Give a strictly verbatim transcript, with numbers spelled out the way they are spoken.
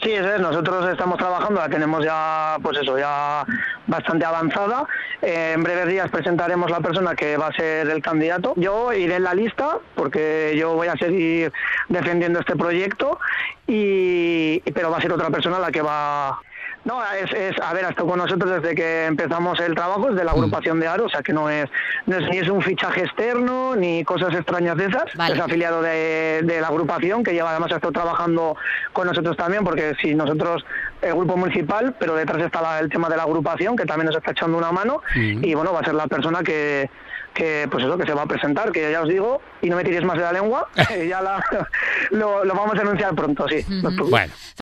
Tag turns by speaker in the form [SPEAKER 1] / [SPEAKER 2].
[SPEAKER 1] Sí, eso es. Nosotros estamos trabajando, la tenemos ya, pues eso, ya bastante avanzada. Eh, en breves días presentaremos la persona que va a ser el candidato. Yo iré en la lista porque yo voy a seguir defendiendo este proyecto, y pero va a ser otra persona la que va... No, es, es, a ver, ha estado con nosotros desde que empezamos el trabajo, es de la agrupación de Aro, o sea que no es, no es ni es un fichaje externo, ni cosas extrañas de esas. Vale. Es afiliado de, de la agrupación, que lleva, además ha estado trabajando con nosotros también, porque si nosotros, el grupo municipal, pero detrás está la, el tema de la agrupación, que también nos está echando una mano, uh-huh. Y bueno, va a ser la persona que... que pues eso, que se va a presentar, que ya os digo, y no me tiréis más de la lengua, ya la, lo, lo vamos a anunciar pronto, sí.
[SPEAKER 2] Uh-huh. Bueno.